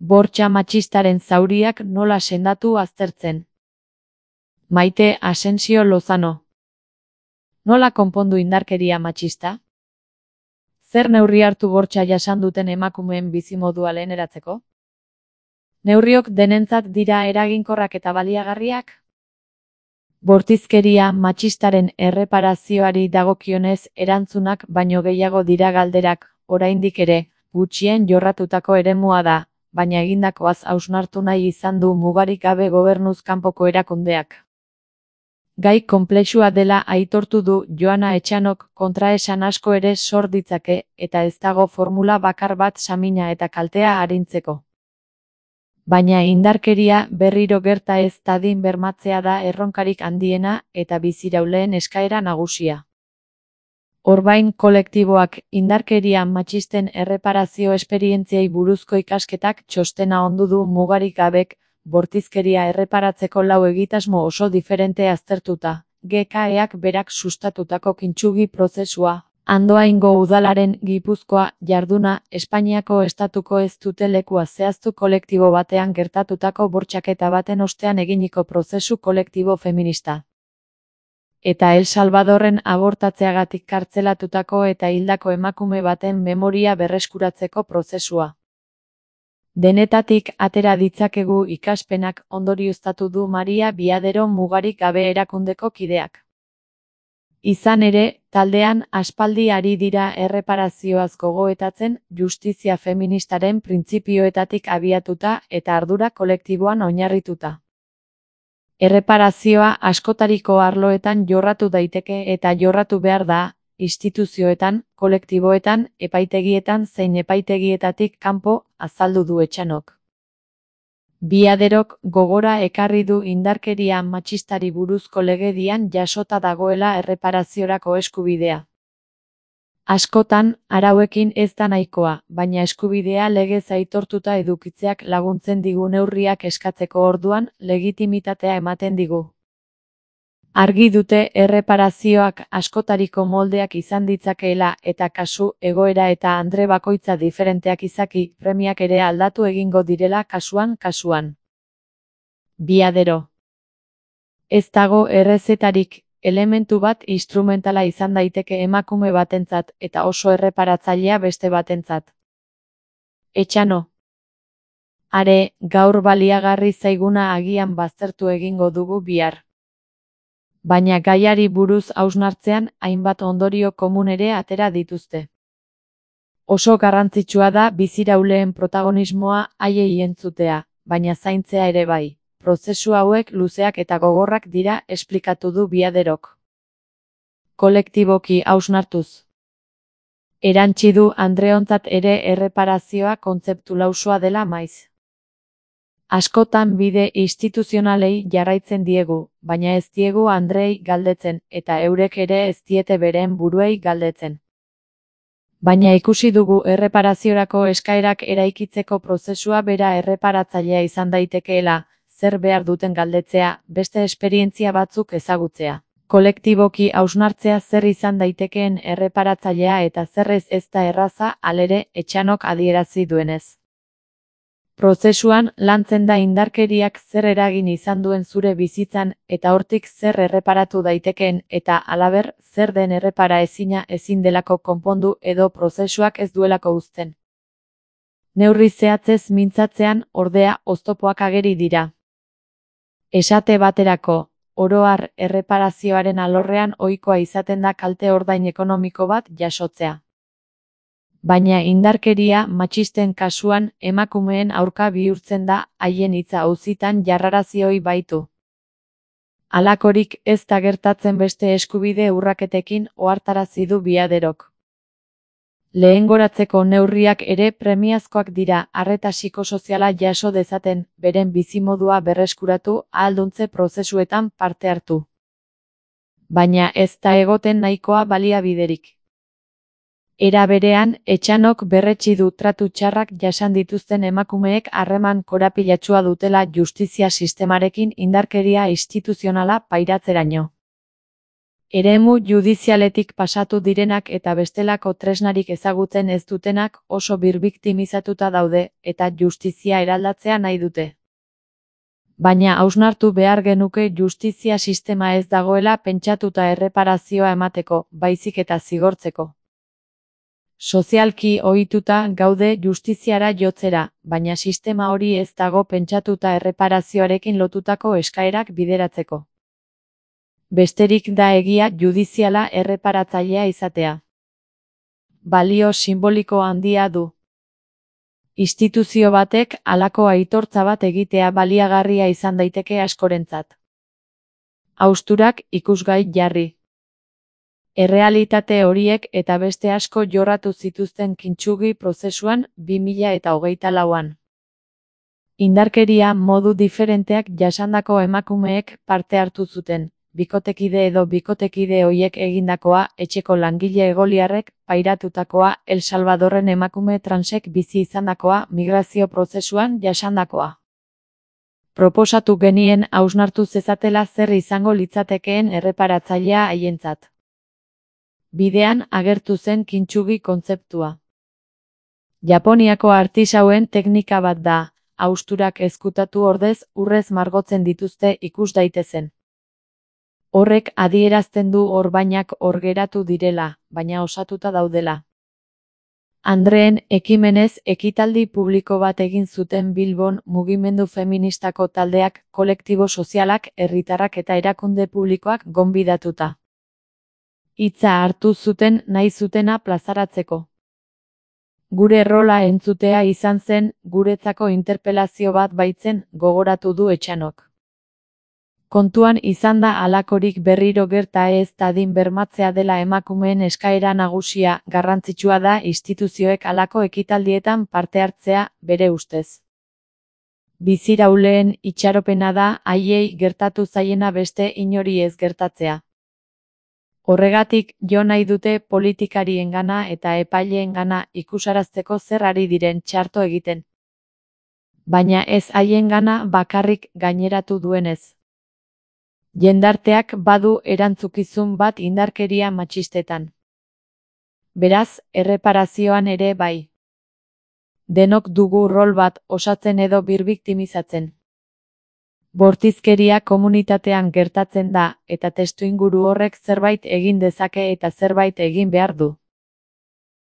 Bortxa matxistaren zauriak nola sendatu aztertzen. Maite Asensio Lozano. Nola konpondu indarkeria matxista? Zer neurri hartu bortxa jasan duten emakumeen bizimodua leheneratzeko? Neurriok denentzat dira eraginkorrak eta baliagarriak? Bortizkeria matxistaren erreparazioari dagokionez erantzunak baino gehiago dira galderak, oraindik ere, gutxien jorratutako eremua da, baina egindakoaz hausnartu nahi izan du mugarik gabe gobernuz kanpoko erakundeak. Gai konplexua dela aitortu du Joana Etxanok, kontraesan asko ere sor ditzake, eta ez dago formula bakar bat samina eta kaltea arintzeko. Baina indarkeria berriro gerta ez dadin bermatzea da erronkarik handiena eta bizirauleen eskaera nagusia. Orbain kolektiboak indarkeria matxisten erreparazio esperientziei buruzko ikasketak txostena ondu du mugarik gabek, bortizkeria erreparatzeko 4 egitasmo oso diferente aztertuta, GKEak berak sustatutako kintsugi prozesua, Andoaingo udalaren Gipuzkoa jarduna, Espainiako estatuko ez dute lekua zehaztu kolektibo batean gertatutako bortxaketa baten ostean eginiko prozesu kolektibo feminista. Eta El Salvadorren abortatzeagatik kartzelatutako eta hildako emakume baten memoria berreskuratzeko prozesua. Denetatik atera ditzakegu ikaspenak ondorioztatu du Maria Biadero mugarik gabe erakundeko kideak. Izan ere, taldean aspaldi ari dira erreparazioaz gogoetatzen, justizia feministaren printzipioetatik abiatuta eta ardura kolektiboan oinarrituta. Erreparazioa askotariko arloetan jorratu daiteke eta jorratu behar da, instituzioetan, kolektiboetan, epaitegietan zein epaitegietatik kanpo, azaldu du Etxanok. Biaderok gogora ekarri du indarkeria matxistari buruzko legedian jasota dagoela erreparaziorako eskubidea. Askotan, arauekin ez da nahikoa, baina eskubidea legez aitortuta edukitzeak laguntzen digu neurriak eskatzeko orduan legitimitatea ematen digu. Argi dute erreparazioak askotariko moldeak izan ditzakeela eta kasu, egoera eta andre bakoitza diferenteak izaki, premiak ere aldatu egingo direla kasuan. Biadero. Ez dago errezetarik, elementu bat instrumentala izan daiteke emakume batentzat eta oso erreparatzailea beste batentzat. Etxano. Are, gaur baliagarri zaiguna agian baztertu egingo dugu bihar. Baina gaiari buruz hausnartzean hainbat ondorio komun ere atera dituzte. Oso garrantzitsua da bizirauleen protagonismoa haiei entzutea, baina zaintzea ere bai. Prozesu hauek luzeak eta gogorrak dira esplikatu du Biaderok. Kolektiboki hausnartuz. Erantsi du andreontzat ere erreparazioa kontzeptu lausoa dela maiz. Askotan bide instituzionalei jarraitzen diegu, baina ez diegu andrei galdetzen, eta eurek ere ez diete beren buruei galdetzen. Baina ikusi dugu erreparaziorako eskaerak eraikitzeko prozesua bera erreparatzailea izan daitekeela, zer behar duten galdetzea, beste esperientzia batzuk ezagutzea. Kolektiboki hausnartzea zer izan daitekeen erreparatzailea eta zerrez ez da erraza, halere, Etxanok adierazi duenez. Prozesuan lantzen da indarkeriak zer eragin izan duen zure bizitzan eta hortik zer erreparatu daitekeen eta halaber zer den errepara ezin delako konpondu edo prozesuak ez duelako uzten. Neurri zehatzez mintzatzean ordea oztopoak ageri dira. Esate baterako, oro har erreparazioaren alorrean ohikoa izaten da kalte ordain ekonomiko bat jasotzea. Baina indarkeria matxisten kasuan emakumeen aurka bihurtzen da haien hitza auzitan jarrarazioi baitu. Halakorik ez da gertatzen beste eskubide urraketekin ohartarazi du Biaderok. Lehengoratzeko neurriak ere premiazkoak dira arreta psikosoziala jaso dezaten, beren bizimodua berreskuratu ahalduntze prozesuetan parte hartu. Baina ez da egoten nahikoa baliabiderik. Era berean, Etxanok berretsi du tratu txarrak jasan dituzten emakumeek harreman korapilatsua dutela justizia sistemarekin indarkeria instituzionala pairatzeraino. Eremu judizialetik pasatu direnak eta bestelako tresnarik ezagutzen ez dutenak oso birbiktimizatuta daude eta justizia eraldatzea nahi dute. Baina hausnartu behar genuke justizia sistema ez dagoela pentsatuta erreparazioa emateko, baizik eta zigortzeko. Sozialki ohituta gaude justiziara jotzera, baina sistema hori ez dago pentsatuta erreparazioarekin lotutako eskaerak bideratzeko. Besterik da egia judiziala erreparatzailea izatea. Balio simboliko handia du. Instituzio batek halako aitortza bat egitea baliagarria izan daiteke askorentzat. Hausturak ikusgai jarri. Errealitate horiek eta beste asko jorratu zituzten Kintsugi prozesuan 2024an. Indarkeria modu diferenteak jasandako emakumeek parte hartu zuten. Bikotekide edo bikotekide hoiek egindakoa, etxeko langile egoliarrek pairatutakoa, El Salvadorren emakume transek bizi izandakoa, migrazio prozesuan jasandakoa. Proposatu genien hausnartu zezatela zer izango litzatekeen erreparatzailea haientzat. Bidean agertu zen Kintsugi kontzeptua. Japoniako artisauen teknika bat da, hausturak ezkutatu ordez urrez margotzen dituzte ikus daitezen. Horrek adierazten du orbainak hor geratu direla, baina osatuta daudela. Andreen ekimenez ekitaldi publiko bat egin zuten Bilbon mugimendu feministako taldeak, kolektibo sozialak, herritarrak eta erakunde publikoak gonbidatuta. Hitza hartu zuten nahi zutena plazaratzeko. Gure rola entzutea izan zen, guretzako interpelazio bat baitzen, gogoratu du Etxanok. Kontuan izan da halakorik berriro gerta ez dadin bermatzea dela emakumeen eskaera nagusia, garrantzitsua da instituzioek halako ekitaldietan parte hartzea, bere ustez. Bizirauleen itxaropena da haiei gertatu zaiena beste inori ez gertatzea. Horregatik jo nahi dute politikariengana eta epaileengana ikusarazteko zer ari diren txarto egiten. Baina ez haiengana bakarrik gaineratu duenez. Jendarteak badu erantzukizun bat indarkeria matxistetan. Beraz, erreparazioan ere bai. Denok dugu rol bat osatzen edo birbiktimizatzen. Bortizkeria komunitatean gertatzen da, eta testuinguru horrek zerbait egin dezake eta zerbait egin behar du.